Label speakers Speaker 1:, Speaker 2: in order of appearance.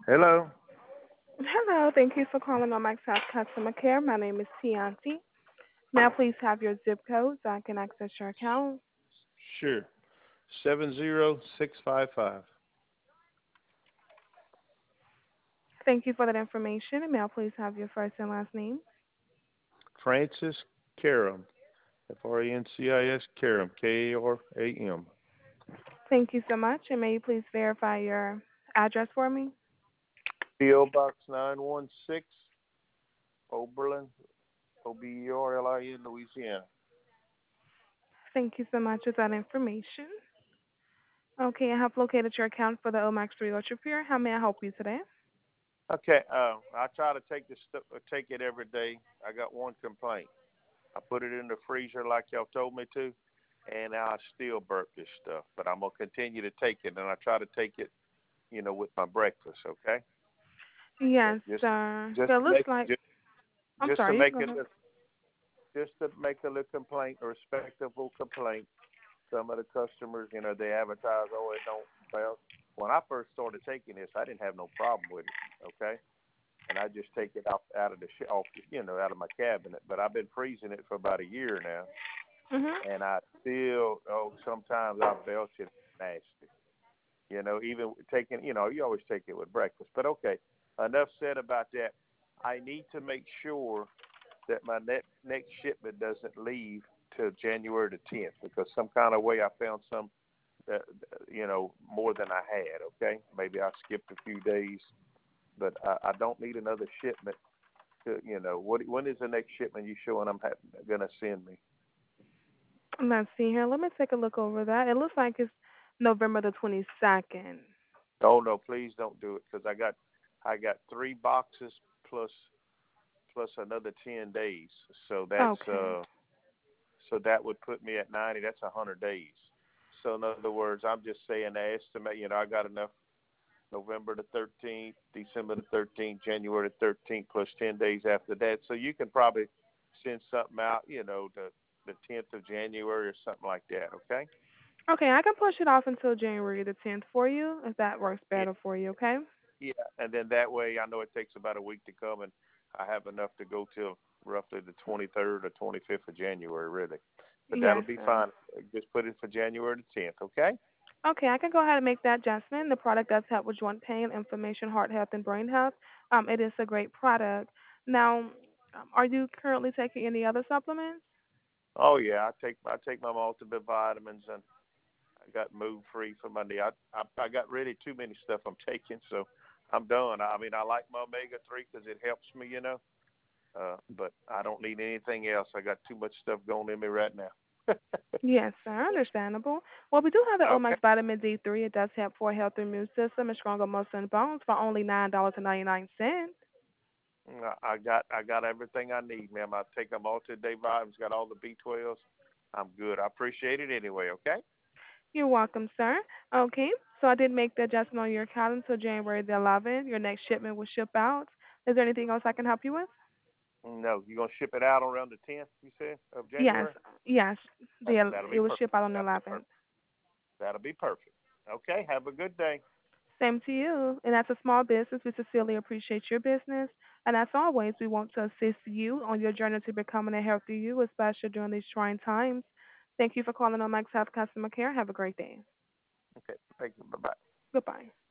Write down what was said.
Speaker 1: Hello.
Speaker 2: Hello, thank you for calling on Mike's House Customer Care. My name is Tianti. May I please have your zip code so I can access your account?
Speaker 1: Sure. 70655.
Speaker 2: Thank you for that information. And may I please have your first and last name?
Speaker 1: Francis Karam. Francis Karam. Karam.
Speaker 2: Thank you so much. And may you please verify your address for me?
Speaker 1: P.O. Box 916, Oberlin, Oberlin, Louisiana.
Speaker 2: Thank you so much for that information. Okay, I have located your account for the Omax 3 Ultra Pure. How may I help you today?
Speaker 1: Okay. I try to take it every day. I got one complaint. I put it in the freezer like y'all told me to, and now I still burp this stuff. But I'm gonna continue to take it, and I try to take it, with my breakfast. Okay.
Speaker 2: Yes,
Speaker 1: Just,
Speaker 2: sir.
Speaker 1: just
Speaker 2: So it
Speaker 1: to
Speaker 2: looks
Speaker 1: make,
Speaker 2: like,
Speaker 1: just,
Speaker 2: I'm
Speaker 1: just to
Speaker 2: sorry, you can
Speaker 1: make
Speaker 2: go
Speaker 1: it,
Speaker 2: ahead.
Speaker 1: just to make a little complaint, a respectable complaint. Some of the customers, they advertise, oh, it don't. Well, when I first started taking this, I didn't have no problem with it. Okay. And I just take it out of the off, out of my cabinet. But I've been freezing it for about a year now,
Speaker 2: Mhm.
Speaker 1: and I still, sometimes I belch it nasty. Even taking, you always take it with breakfast. But okay, enough said about that. I need to make sure that my next shipment doesn't leave till January the 10th because some kind of way I found some, more than I had. Okay, maybe I skipped a few days, but I don't need another shipment. When is the next shipment you showing I'm gonna send me?
Speaker 2: Let's see here. Let me take a look over that. It looks like it's November the 22nd.
Speaker 1: Oh no, please don't do it because I got 3 boxes plus another 10 days. So
Speaker 2: Okay.
Speaker 1: that would put me at 90. That's 100 days. So in other words, I'm just saying the estimate. I got enough November the 13th, December the 13th, January the 13th, plus 10 days after that. So you can probably send something out. The 10th of January or something like that. Okay.
Speaker 2: Okay, I can push it off until January the 10th for you if that works
Speaker 1: Yeah.
Speaker 2: better for you, okay?
Speaker 1: Yeah, and then that way I know it takes about a week to come, and I have enough to go till roughly the 23rd or 25th of January, really. But that'll
Speaker 2: Yes,
Speaker 1: be
Speaker 2: sir.
Speaker 1: fine. Just put it for January the 10th, okay?
Speaker 2: Okay, I can go ahead and make that adjustment. The product does help with joint pain, inflammation, heart health, and brain health. It is a great product. Now, are you currently taking any other supplements?
Speaker 1: Oh yeah, I take my multivitamins, and I got Move Free for Monday. I got really too many stuff I'm taking, so I'm done. I mean, I like my omega 3 because it helps me, but I don't need anything else. I got too much stuff going in me right now.
Speaker 2: Yes, sir. Understandable. Well, we do have the
Speaker 1: Okay.
Speaker 2: Omax Vitamin D3. It does help for a healthy immune system and stronger muscle and bones for only $9.99.
Speaker 1: I got everything I need, ma'am. I take them all today vitamins, got all the B12s. I'm good. I appreciate it anyway, okay?
Speaker 2: You're welcome, sir. Okay, so I did make the adjustment on your account until January the 11th. Your next shipment will ship out. Is there anything else I can help you with?
Speaker 1: No, you're gonna ship it out around the 10th, you said, of
Speaker 2: Yes,
Speaker 1: January?
Speaker 2: yes.
Speaker 1: That'll
Speaker 2: It
Speaker 1: be
Speaker 2: will
Speaker 1: perfect.
Speaker 2: ship out on the
Speaker 1: That'll be
Speaker 2: 11th.
Speaker 1: perfect. That'll be perfect. Okay, have a good day.
Speaker 2: Same to you. And as a small business, we sincerely appreciate your business. And as always, we want to assist you on your journey to becoming a healthy you, especially during these trying times. Thank you for calling on Mike's Health Customer Care. Have a great day.
Speaker 1: Okay, thank you. Bye bye.
Speaker 2: Goodbye.